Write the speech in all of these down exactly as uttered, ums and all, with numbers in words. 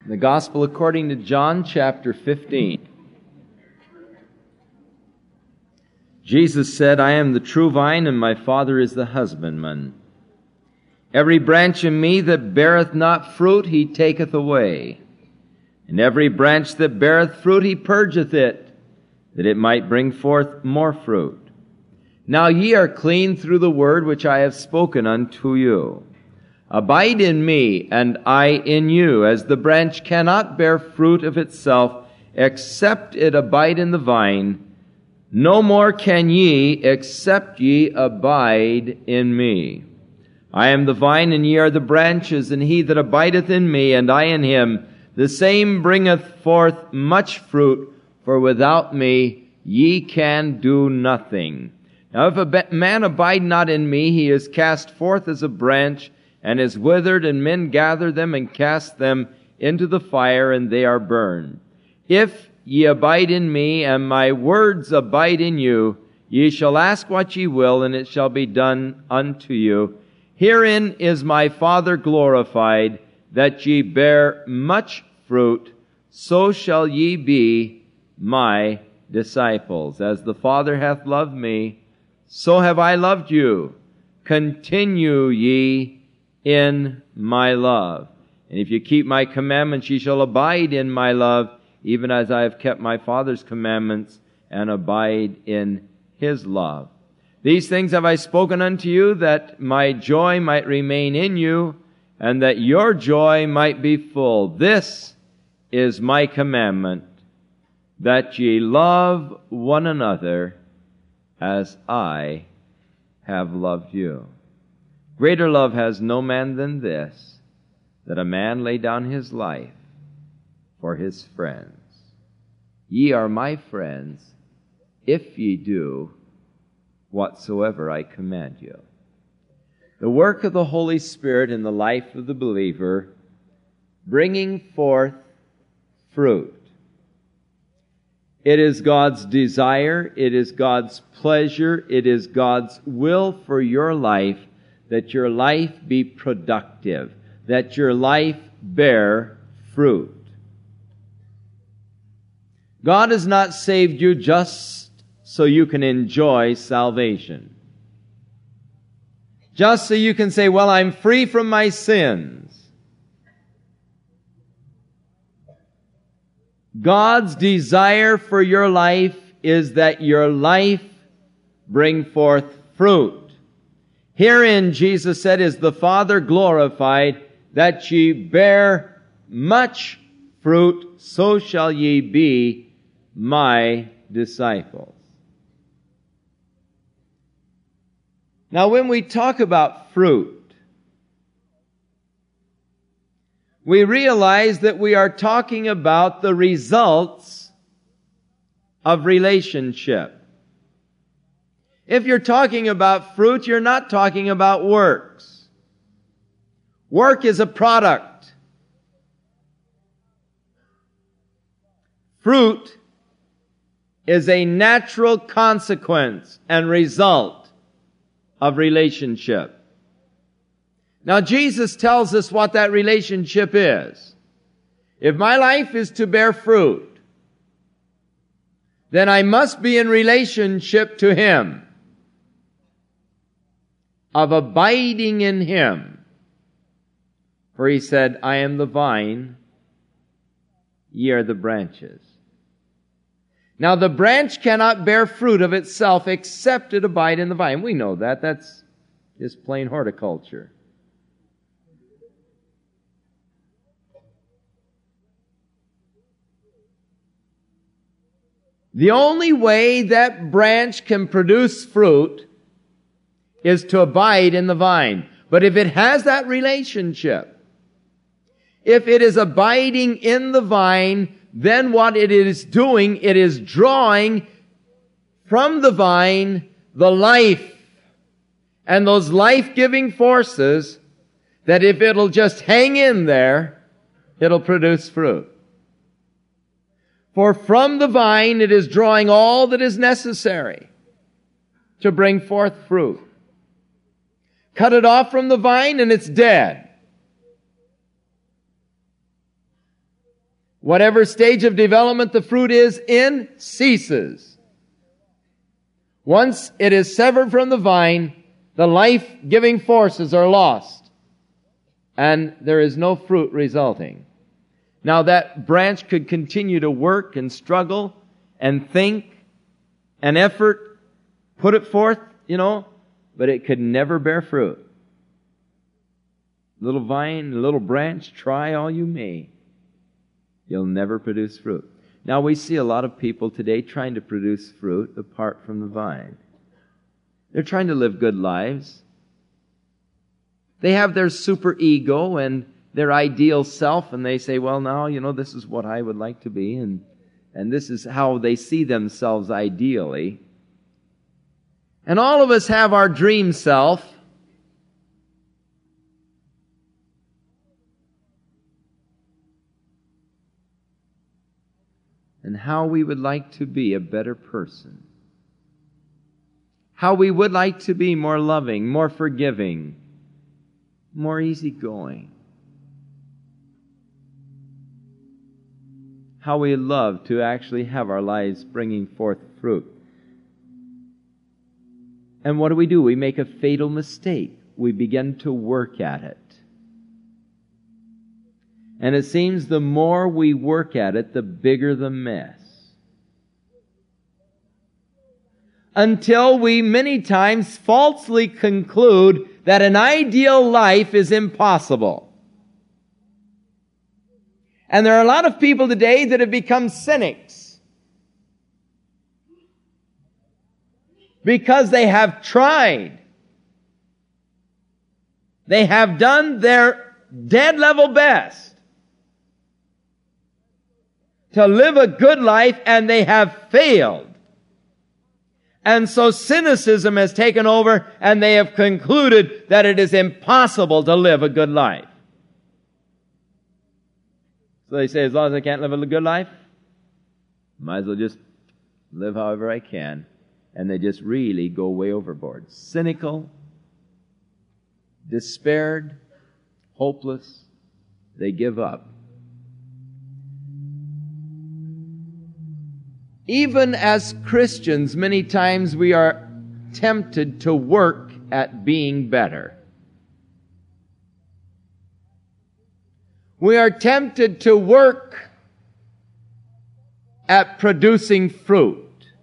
The Gospel according to John chapter fifteen. Jesus said, I am the true vine, and my Father is the husbandman. Every branch in me that beareth not fruit, he taketh away. And every branch that beareth fruit, he purgeth it, that it might bring forth more fruit. Now ye are clean through the word which I have spoken unto you. Abide in me, and I in you, as the branch cannot bear fruit of itself, except it abide in the vine. No more can ye, except ye abide in me. I am the vine, and ye are the branches, and he that abideth in me, and I in him, the same bringeth forth much fruit, for without me ye can do nothing. Now if a man abide not in me, he is cast forth as a branch, and is withered, and men gather them and cast them into the fire, and they are burned. If ye abide in me, and my words abide in you, ye shall ask what ye will, and it shall be done unto you. Herein is my Father glorified, that ye bear much fruit, so shall ye be my disciples. As the Father hath loved me, so have I loved you. Continue ye in my love. And if you keep my commandments, ye shall abide in my love, even as I have kept my Father's commandments, and abide in his love. These things have I spoken unto you, that my joy might remain in you, and that your joy might be full. This is my commandment, that ye love one another as I have loved you. Greater love has no man than this, that a man lay down his life for his friends. Ye are my friends, if ye do whatsoever I command you. The work of the Holy Spirit in the life of the believer, bringing forth fruit. It is God's desire, it is God's pleasure, it is God's will for your life, that your life be productive, that your life bear fruit. God has not saved you just so you can enjoy salvation. Just so you can say, well, I'm free from my sins. God's desire for your life is that your life bring forth fruit. Herein, Jesus said, is the Father glorified, that ye bear much fruit, so shall ye be my disciples. Now, when we talk about fruit, we realize that we are talking about the results of relationship. If you're talking about fruit, you're not talking about works. Work is a product. Fruit is a natural consequence and result of relationship. Now, Jesus tells us what that relationship is. If my life is to bear fruit, then I must be in relationship to Him, of abiding in Him. For He said, I am the vine, ye are the branches. Now the branch cannot bear fruit of itself except it abide in the vine. We know that. That's just plain horticulture. The only way that branch can produce fruit is to abide in the vine. But if it has that relationship, if it is abiding in the vine, then what it is doing, it is drawing from the vine the life and those life-giving forces that if it'll just hang in there, it'll produce fruit. For from the vine it is drawing all that is necessary to bring forth fruit. Cut it off from the vine and it's dead. Whatever stage of development the fruit is in ceases. Once it is severed from the vine, the life-giving forces are lost, and there is no fruit resulting. Now that branch could continue to work and struggle and think and effort, put it forth, you know, but it could never bear fruit. Little vine, little branch, try all you may. You'll never produce fruit. Now we see a lot of people today trying to produce fruit apart from the vine. They're trying to live good lives. They have their super ego and their ideal self, and they say, well, now, you know, this is what I would like to be, and, and this is how they see themselves ideally. And all of us have our dream self. And how we would like to be a better person. How we would like to be more loving, more forgiving, more easygoing. How we love to actually have our lives bringing forth fruit. And what do we do? We make a fatal mistake. We begin to work at it. And it seems the more we work at it, the bigger the mess. Until we many times falsely conclude that an ideal life is impossible. And there are a lot of people today that have become cynics because they have tried. They have done their dead level best to live a good life, and they have failed. And so cynicism has taken over, and they have concluded that it is impossible to live a good life. So they say, as long as I can't live a good life, might as well just live however I can. And they just really go way overboard. Cynical, despaired, hopeless. They give up. Even as Christians, many times we are tempted to work at being better. We are tempted to work at producing fruit.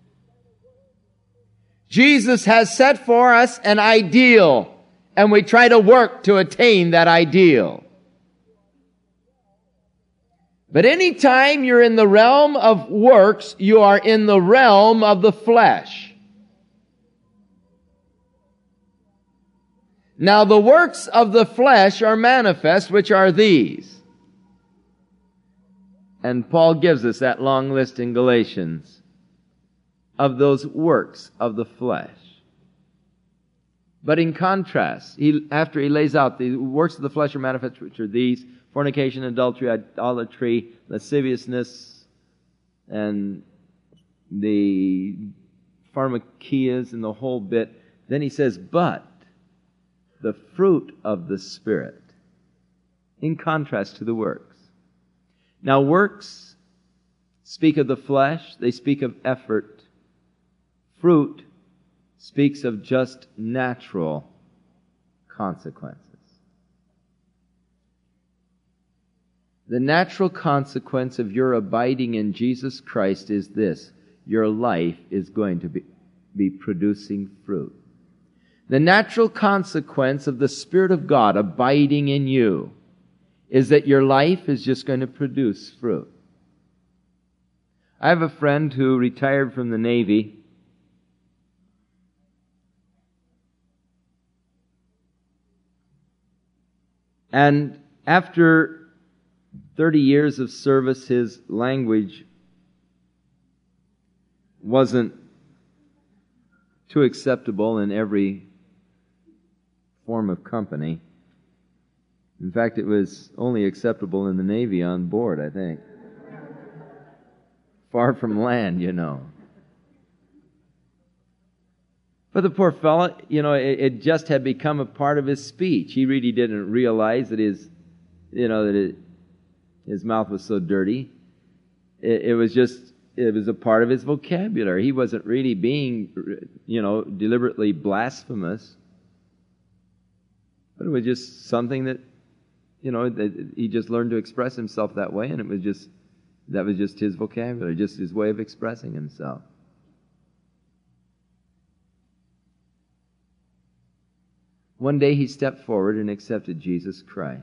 Jesus has set for us an ideal, and we try to work to attain that ideal. But any time you're in the realm of works, you are in the realm of the flesh. Now the works of the flesh are manifest, which are these. And Paul gives us that long list in Galatians of those works of the flesh. But in contrast, he, after he lays out the works of the flesh are manifest, which are these: fornication, adultery, idolatry, lasciviousness, and the pharmakias and the whole bit. Then he says, but the fruit of the Spirit, in contrast to the works. Now, works speak of the flesh, they speak of effort. Fruit speaks of just natural consequences. The natural consequence of your abiding in Jesus Christ is this: your life is going to be, be producing fruit. The natural consequence of the Spirit of God abiding in you is that your life is just going to produce fruit. I have a friend who retired from the Navy. And after thirty years of service, his language wasn't too acceptable in every form of company. In fact, it was only acceptable in the Navy on board, I think. Far from land, you know. But the poor fellow, you know, it, it just had become a part of his speech. He really didn't realize that his, you know, that it, his mouth was so dirty. It, it was just, it was a part of his vocabulary. He wasn't really being, you know, deliberately blasphemous. But it was just something that, you know, that he just learned to express himself that way, and it was just, that was just his vocabulary, just his way of expressing himself. One day he stepped forward and accepted Jesus Christ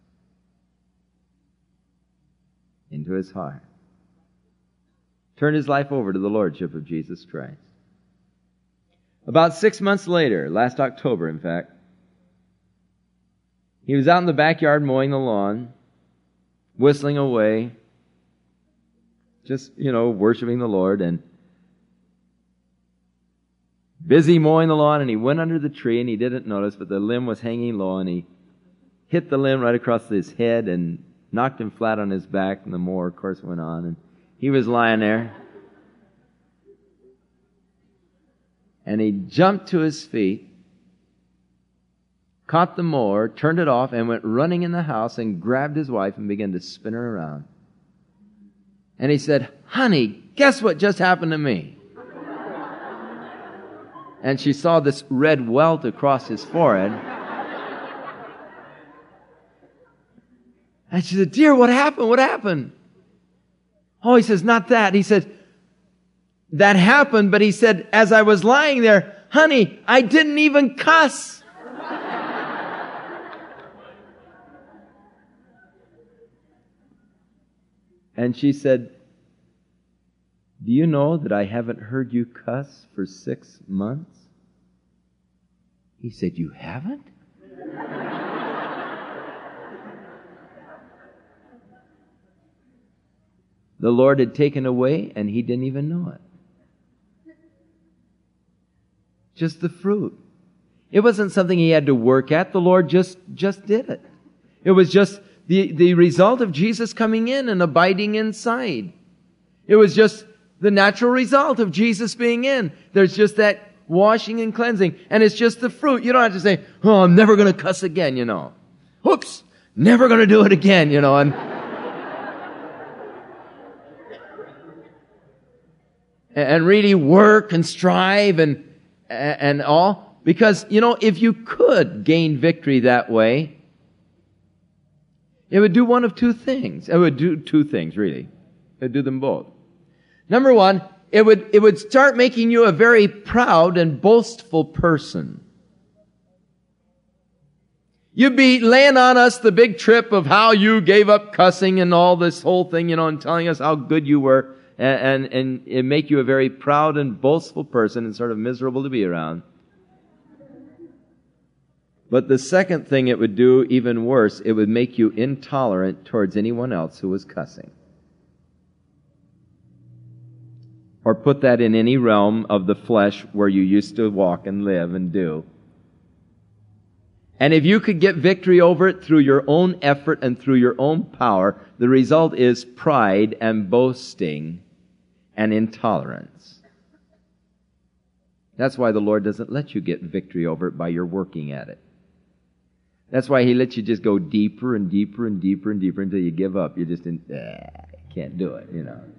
into his heart. Turned his life over to the Lordship of Jesus Christ. About six months later, last October in fact, he was out in the backyard mowing the lawn, whistling away, just, you know, worshiping the Lord, and busy mowing the lawn, and he went under the tree, and he didn't notice, but the limb was hanging low, and he hit the limb right across his head and knocked him flat on his back, and the mower, of course, went on, and he was lying there. And he jumped to his feet, caught the mower, turned it off, and went running in the house and grabbed his wife and began to spin her around. And he said, "Honey, guess what just happened to me?" And she saw this red welt across his forehead. And she said, "Dear, what happened? What happened?" Oh, he says, "Not that." He said, "That happened," but he said, "As I was lying there, honey, I didn't even cuss." And she said, "Do you know that I haven't heard you cuss for six months?" He said, "You haven't?" The Lord had taken away, and he didn't even know it. Just the fruit. It wasn't something he had to work at. The Lord just, just did it. It was just the, the result of Jesus coming in and abiding inside. It was just the natural result of Jesus being in. There's just that washing and cleansing. And it's just the fruit. You don't have to say, "Oh, I'm never going to cuss again," you know. "Oops, never going to do it again," you know. And and really work and strive and and all. Because, you know, if you could gain victory that way, it would do one of two things. It would do two things, really. It would do them both. Number one, it would, it would start making you a very proud and boastful person. You'd be laying on us the big trip of how you gave up cussing and all this whole thing, you know, and telling us how good you were. And, and, and it make you a very proud and boastful person and sort of miserable to be around. But the second thing it would do, even worse, it would make you intolerant towards anyone else who was cussing. Or put that in any realm of the flesh where you used to walk and live and do. And if you could get victory over it through your own effort and through your own power, the result is pride and boasting and intolerance. That's why the Lord doesn't let you get victory over it by your working at it. That's why He lets you just go deeper and deeper and deeper and deeper until you give up. You're just in, ah, can't do it, you know.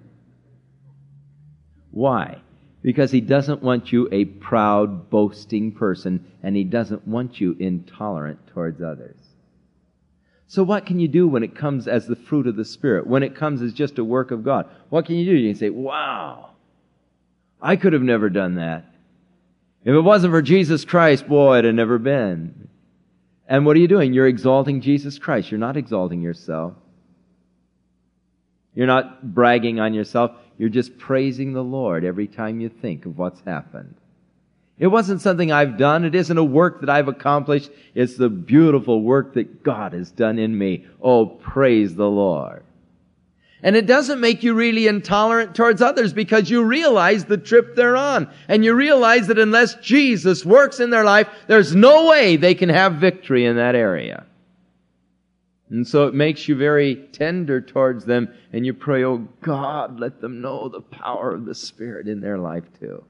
Why? Because He doesn't want you a proud, boasting person, and He doesn't want you intolerant towards others. So what can you do when it comes as the fruit of the Spirit? When it comes as just a work of God? What can you do? You can say, "Wow, I could have never done that. If it wasn't for Jesus Christ, boy, it'd have never been." And what are you doing? You're exalting Jesus Christ. You're not exalting yourself. You're not bragging on yourself. You're just praising the Lord every time you think of what's happened. It wasn't something I've done. It isn't a work that I've accomplished. It's the beautiful work that God has done in me. Oh, praise the Lord. And it doesn't make you really intolerant towards others because you realize the trip they're on. And you realize that unless Jesus works in their life, there's no way they can have victory in that area. And so it makes you very tender towards them. And you pray, "Oh God, let them know the power of the Spirit in their life too."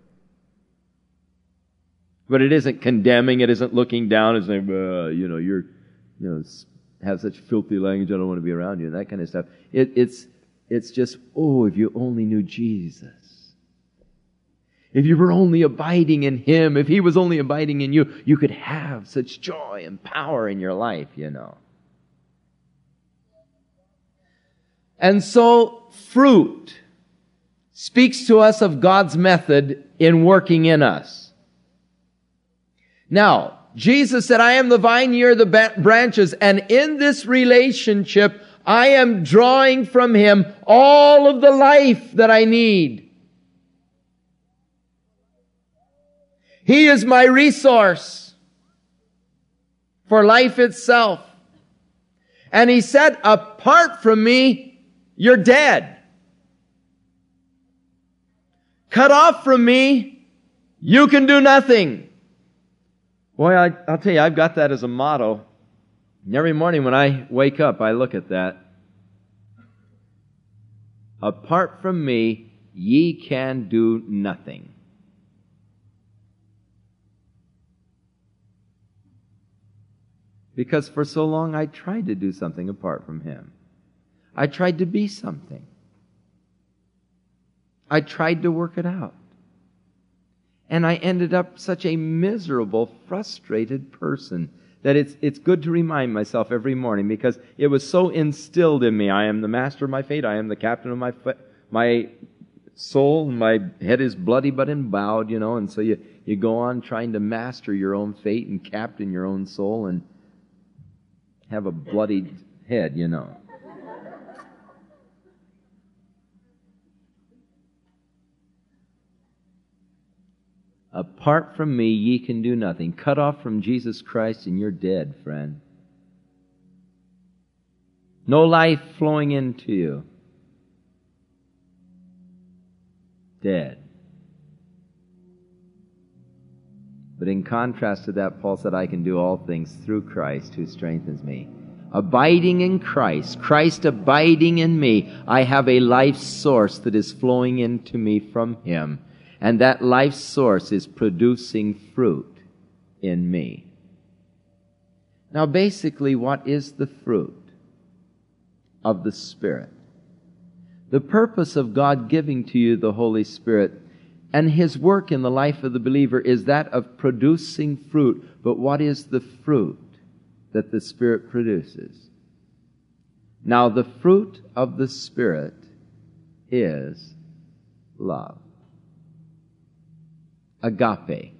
But it isn't condemning. It isn't looking down and saying, uh, you know, you're, you know, have such filthy language. I don't want to be around you. And that kind of stuff. It, it's, it's just, oh, if you only knew Jesus. If you were only abiding in Him, if He was only abiding in you, you could have such joy and power in your life, you know. And so, fruit speaks to us of God's method in working in us. Now, Jesus said, I am the vine, ye are the ba- branches, and in this relationship, I am drawing from Him all of the life that I need. He is my resource for life itself. And He said, apart from me, you're dead. Cut off from me, you can do nothing. Boy, I, I'll tell you, I've got that as a motto. And every morning when I wake up, I look at that. Apart from me, ye can do nothing. Because for so long I tried to do something apart from Him. I tried to be something. I tried to work it out. And I ended up such a miserable, frustrated person that it's it's good to remind myself every morning, because it was so instilled in me. I am the master of my fate. I am the captain of my fa- my soul. My head is bloody but embowed, you know. And so you, you go on trying to master your own fate and captain your own soul and have a bloodied head, you know. Apart from me, ye can do nothing. Cut off from Jesus Christ and you're dead, friend. No life flowing into you. Dead. But in contrast to that, Paul said, I can do all things through Christ who strengthens me. Abiding in Christ, Christ abiding in me, I have a life source that is flowing into me from Him. And that life source is producing fruit in me. Now, basically, what is the fruit of the Spirit? The purpose of God giving to you the Holy Spirit and His work in the life of the believer is that of producing fruit. But what is the fruit that the Spirit produces? Now, the fruit of the Spirit is love. Agape.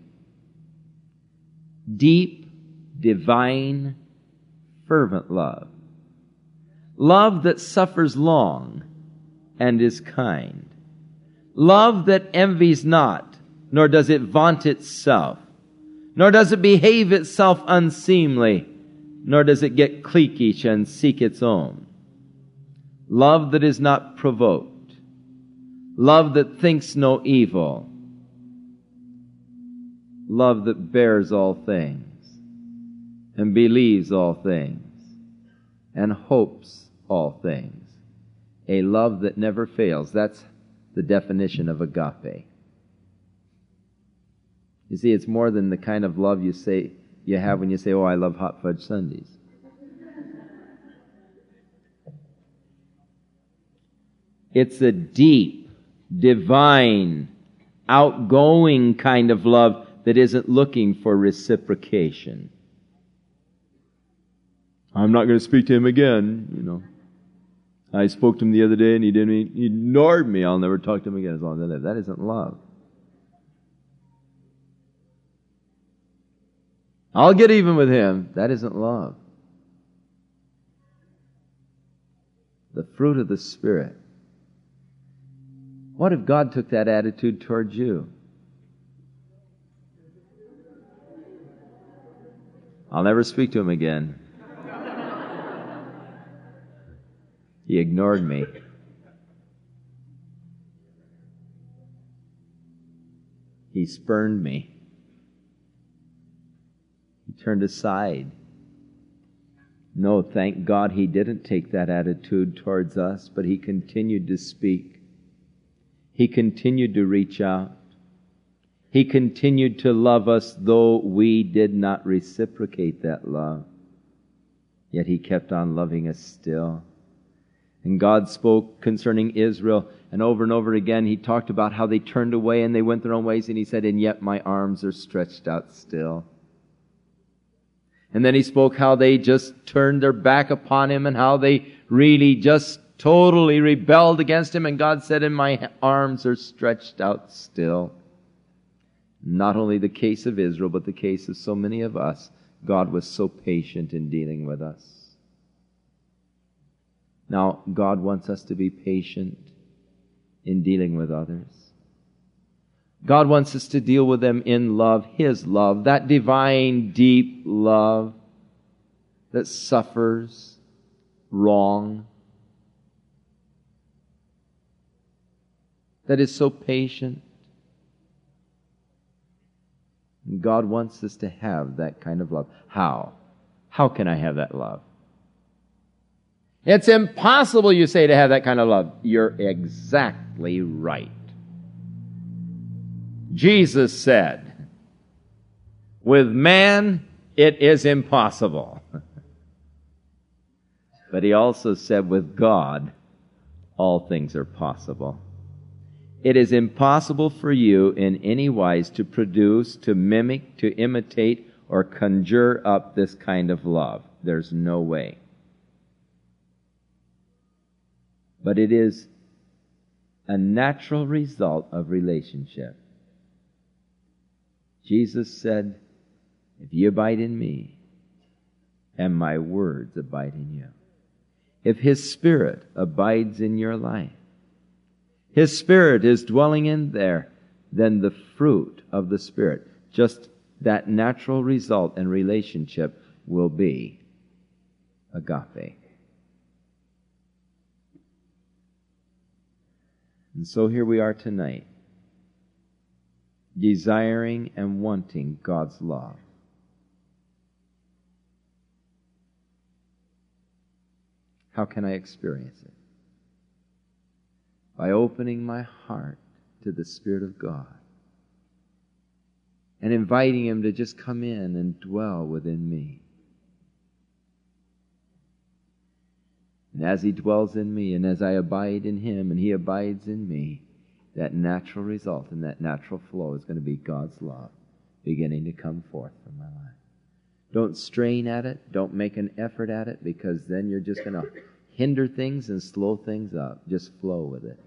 Deep, divine, fervent love. Love that suffers long and is kind. Love that envies not, nor does it vaunt itself, nor does it behave itself unseemly, nor does it get cliquish and seek its own. Love that is not provoked. Love that thinks no evil. Love that bears all things, and believes all things, and hopes all things. A love that never fails. That's the definition of agape. You see, it's more than the kind of love you say you have when you say, oh, I love hot fudge sundaes. It's a deep, divine, outgoing kind of love that isn't looking for reciprocation. I'm not going to speak to him again, you know. I spoke to him the other day and he didn't. He ignored me. I'll never talk to him again as long as I live. That isn't love. I'll get even with him. That isn't love. The fruit of the Spirit. What if God took that attitude towards you? I'll never speak to him again. He ignored me. He spurned me. He turned aside. No, thank God he didn't take that attitude towards us, but he continued to speak. He continued to reach out. He continued to love us, though we did not reciprocate that love. Yet he kept on loving us still. And God spoke concerning Israel, and over and over again He talked about how they turned away and they went their own ways, and He said, and yet my arms are stretched out still. And then He spoke how they just turned their back upon Him and how they really just totally rebelled against Him, and God said, and my arms are stretched out still. Not only the case of Israel, but the case of so many of us. God was so patient in dealing with us. Now, God wants us to be patient in dealing with others. God wants us to deal with them in love, His love, that divine, deep love that suffers wrong, that is so patient. And God wants us to have that kind of love. How? How can I have that love? It's impossible, you say, to have that kind of love. You're exactly right. Jesus said, with man, it is impossible. But He also said, with God, all things are possible. It is impossible for you in any wise to produce, to mimic, to imitate, or conjure up this kind of love. There's no way. But it is a natural result of relationship. Jesus said, if you abide in me, and my words abide in you. If His Spirit abides in your life, His Spirit is dwelling in there, then the fruit of the Spirit, just that natural result and relationship, will be agape. And so here we are tonight, desiring and wanting God's love. How can I experience it? By opening my heart to the Spirit of God and inviting Him to just come in and dwell within me. And as He dwells in me, and as I abide in Him, and He abides in me, that natural result and that natural flow is going to be God's love beginning to come forth from my life. Don't strain at it. Don't make an effort at it, because then you're just going to hinder things and slow things up. Just flow with it.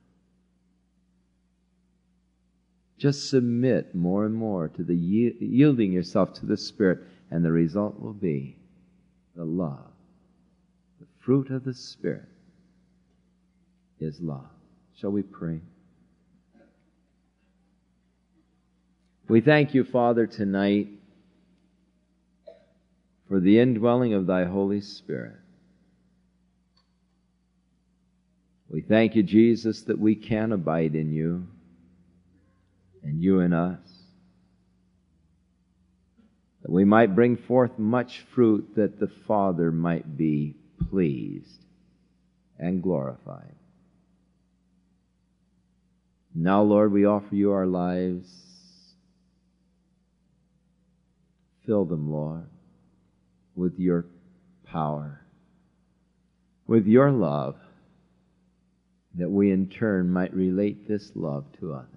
Just submit more and more to the yielding yourself to the Spirit, and the result will be the love. The fruit of the Spirit is love. Shall we pray? We thank you, Father, tonight for the indwelling of Thy Holy Spirit. We thank you, Jesus, that we can abide in you and you in us, that we might bring forth much fruit, that the Father might be pleased and glorified. Now, Lord, we offer you our lives. Fill them, Lord, with your power, with your love, that we in turn might relate this love to others.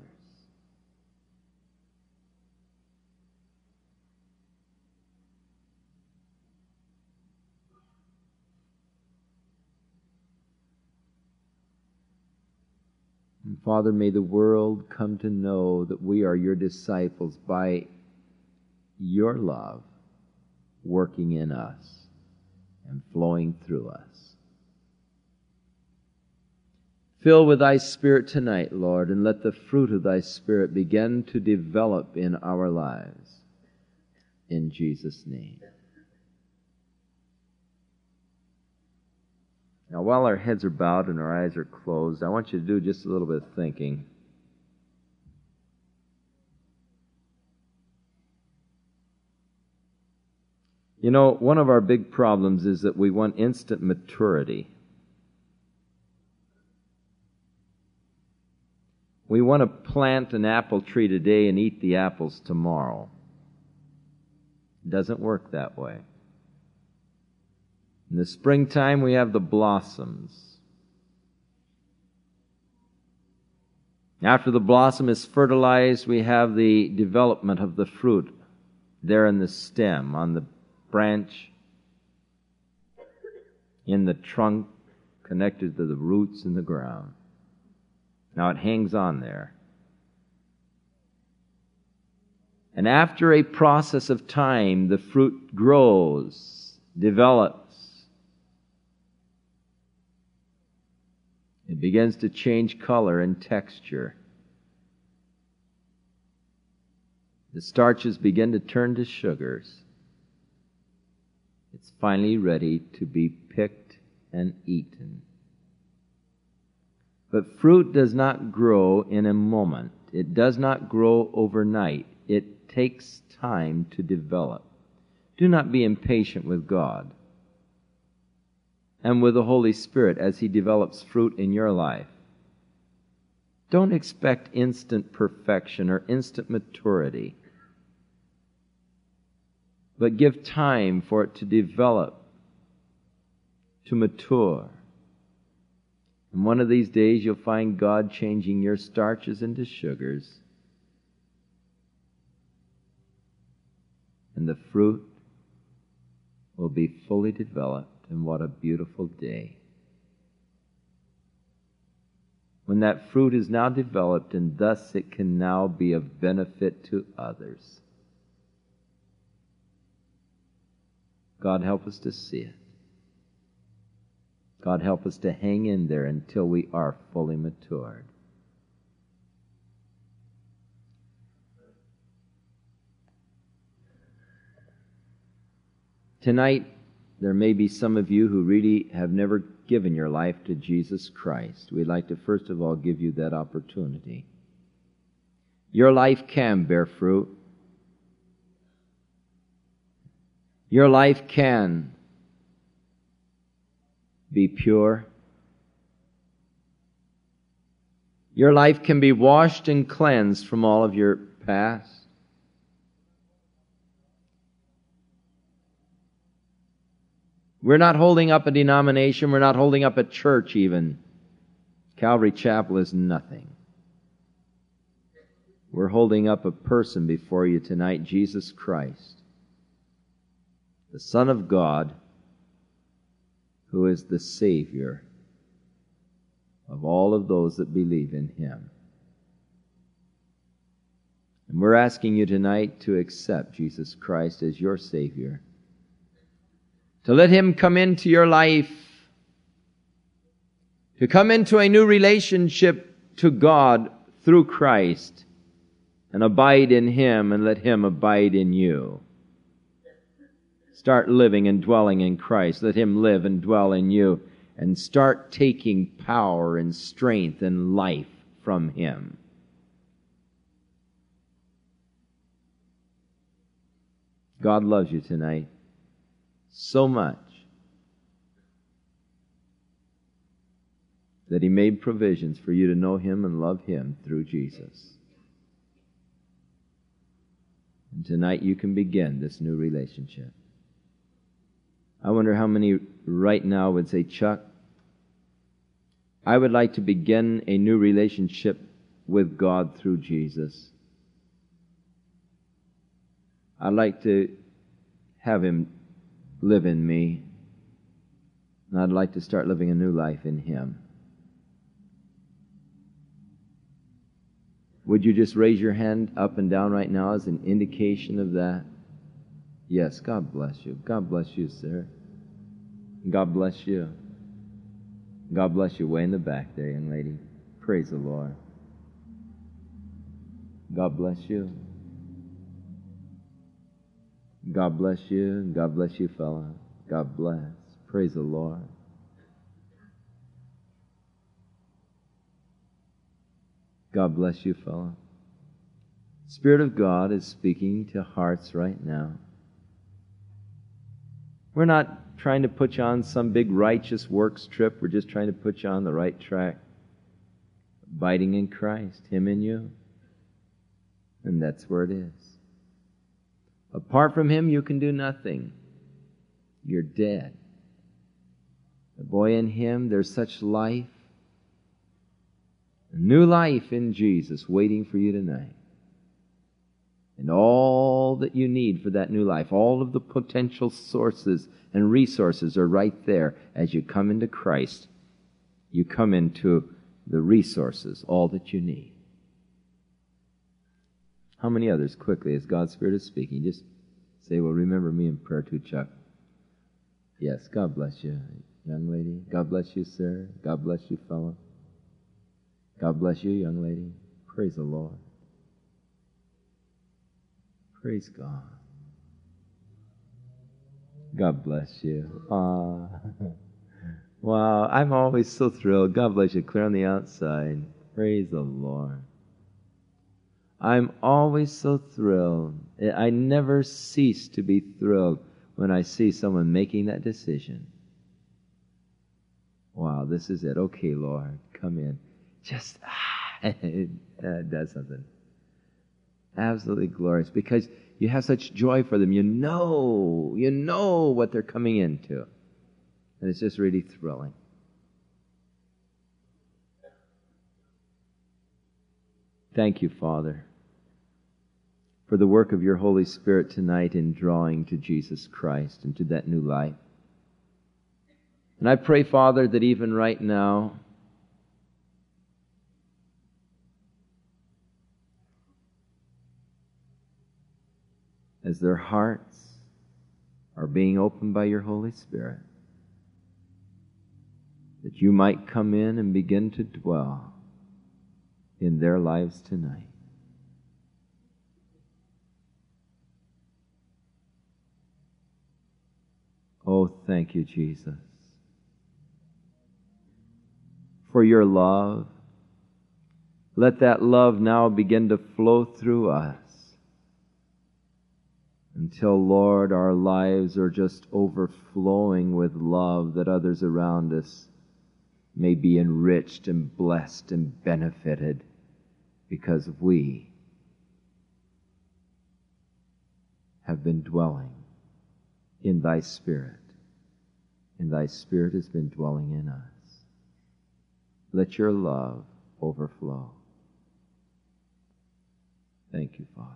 And Father, may the world come to know that we are your disciples by your love working in us and flowing through us. Fill with thy Spirit tonight, Lord, and let the fruit of thy Spirit begin to develop in our lives. In Jesus' name. Now, while our heads are bowed and our eyes are closed, I want you to do just a little bit of thinking. You know, one of our big problems is that we want instant maturity. We want to plant an apple tree today and eat the apples tomorrow. It doesn't work that way. In the springtime, we have the blossoms. After the blossom is fertilized, we have the development of the fruit there in the stem, on the branch, in the trunk, connected to the roots in the ground. Now it hangs on there. And after a process of time, the fruit grows, develops. It begins to change color and texture. The starches begin to turn to sugars. It's finally ready to be picked and eaten. But fruit does not grow in a moment. It does not grow overnight. It takes time to develop. Do not be impatient with God and with the Holy Spirit as He develops fruit in your life. Don't expect instant perfection or instant maturity, but give time for it to develop, to mature. And one of these days you'll find God changing your starches into sugars, and the fruit will be fully developed. And what a beautiful day. When that fruit is now developed, and thus it can now be of benefit to others. God help us to see it. God help us to hang in there until we are fully matured. Tonight, there may be some of you who really have never given your life to Jesus Christ. We'd like to first of all give you that opportunity. Your life can bear fruit. Your life can be pure. Your life can be washed and cleansed from all of your past. We're not holding up a denomination. We're not holding up a church even. Calvary Chapel is nothing. We're holding up a person before you tonight, Jesus Christ, the Son of God, who is the Savior of all of those that believe in Him. And we're asking you tonight to accept Jesus Christ as your Savior, to let Him come into your life, to come into a new relationship to God through Christ, and abide in Him and let Him abide in you. Start living and dwelling in Christ. Let Him live and dwell in you, and start taking power and strength and life from Him. God loves you tonight so much that He made provisions for you to know Him and love Him through Jesus. And tonight you can begin this new relationship. I wonder how many right now would say, Chuck, I would like to begin a new relationship with God through Jesus. I'd like to have Him live in me, and I'd like to start living a new life in Him. Would you just raise your hand up and down right now as an indication of that? Yes, God bless you. God bless you, sir. God bless you. God bless you way in the back there, young lady. Praise the Lord. God bless you. God bless you. God bless you, fella. God bless. Praise the Lord. God bless you, fella. Spirit of God is speaking to hearts right now. We're not trying to put you on some big righteous works trip. We're just trying to put you on the right track. Abiding in Christ, Him in you. And that's where it is. Apart from Him, you can do nothing. You're dead. The boy in Him, there's such life. A new life in Jesus waiting for you tonight. And all that you need for that new life, all of the potential sources and resources are right there. As you come into Christ, you come into the resources, all that you need. How many others, quickly, as God's Spirit is speaking, just say, well, remember me in prayer too, Chuck. Yes, God bless you, young lady. God bless you, sir. God bless you, fellow. God bless you, young lady. Praise the Lord. Praise God. God bless you. Ah, wow, I'm always so thrilled. God bless you. Clear on the outside. Praise the Lord. I'm always so thrilled. I never cease to be thrilled when I see someone making that decision. Wow, this is it. Okay, Lord, come in. Just, ah, it, it does something. Absolutely glorious, because you have such joy for them. You know, you know what they're coming into. And it's just really thrilling. Thank you, Father, for the work of your Holy Spirit tonight in drawing to Jesus Christ and to that new life. And I pray, Father, that even right now, as their hearts are being opened by your Holy Spirit, that you might come in and begin to dwell in their lives tonight. Oh, thank you, Jesus, for your love. Let that love now begin to flow through us until, Lord, our lives are just overflowing with love, that others around us may be enriched and blessed and benefited because we have been dwelling in thy Spirit, and thy Spirit has been dwelling in us. Let your love overflow. Thank you, Father.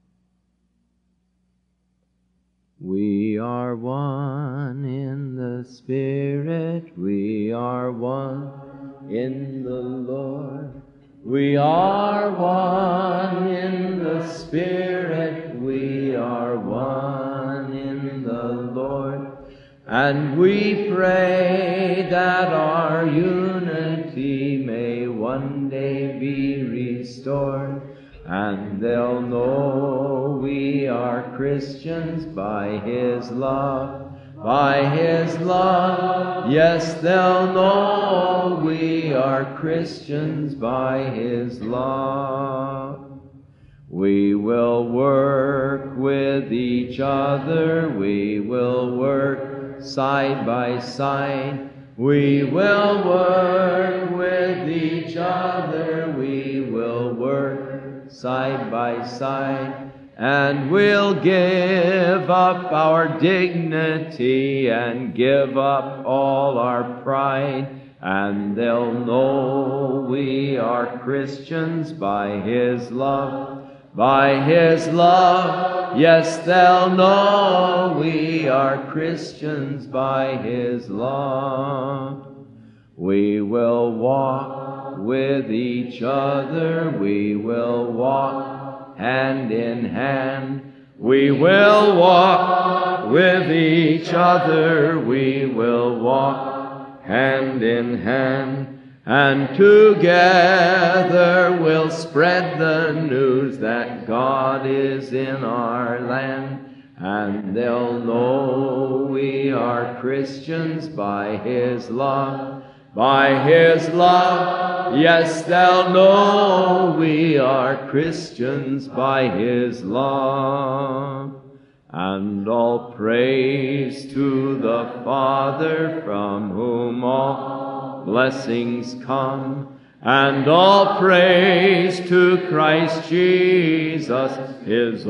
We are one in the Spirit, we are one in the Lord. We are one in the Spirit, we are one in the Lord. And we pray that our unity may one day be restored, and they'll know we are Christians by His love, by His love. Yes, they'll know we are Christians by His love. We will work with each other, we will work side by side. We will work with each other, we will work side by side, and we'll give up our dignity and give up all our pride, and they'll know we are Christians by His love, by His love. Yes, they'll know we are Christians by His love. We will walk with each other, we will walk hand in hand. We will walk with each other, we will walk hand in hand. And together we'll spread the news that God is in our land. And they'll know we are Christians by His love, by His love. Yes, they'll know we are Christians by His love. And all praise to the Father, from whom all blessings come, and all praise to Christ Jesus, His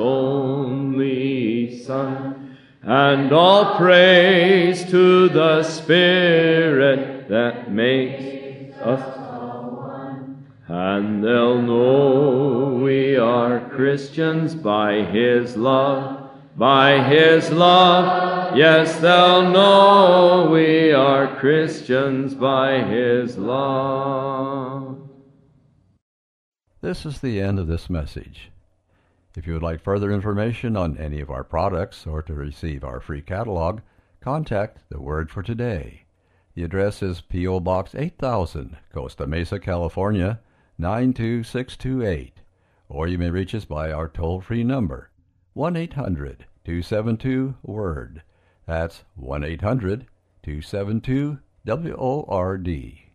only Son, and all praise to the Spirit that makes us one. then they'll know we are Christians by His love, by His love. Yes, they'll know we are Christians by His love. This is the end of this message. If you would like further information on any of our products or to receive our free catalog, contact The Word for Today. The address is P O. Box eight thousand, Costa Mesa, California, nine two six two eight. Or you may reach us by our toll-free number, one eight hundred two seven two WORD. That's one eight hundred two seven two W O R D.